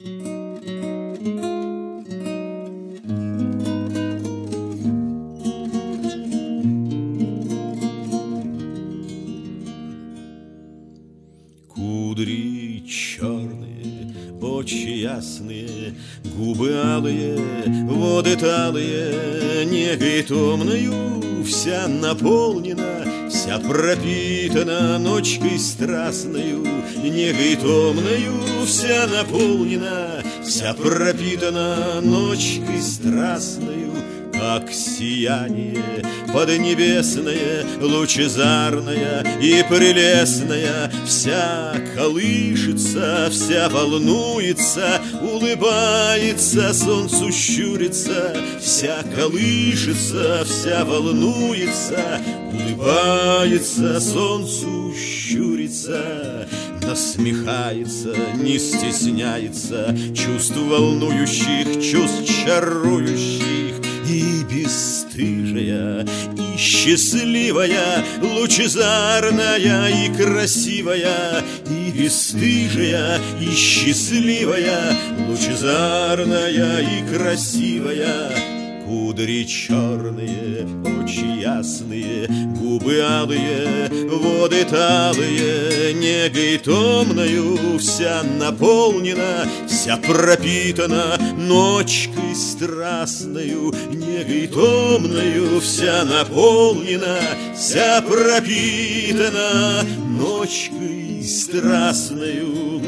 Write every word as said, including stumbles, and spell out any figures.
Кудри черные, очи ясные, губы алые, воды талые, негой томною вся наполнена, вся пропитана ночкой страстною, негой томною вся наполнена, вся пропитана ночкой страстною. Как сияние поднебесное, лучезарное и прелестное, вся колышется, вся волнуется, улыбается, солнцу щурится, вся колышется, вся волнуется, улыбается, солнцу щурится, насмехается, не стесняется чувств волнующих, чувств чарующих. И бесстыжая, и счастливая, лучезарная и красивая, и бесстыжая, и счастливая, лучезарная и красивая. Кудри черные, очи ясные, губы алые, воды талые, негой томною вся наполнена, вся пропитана ночкой страстною, негой томною вся наполнена, вся пропитана ночкой страстною.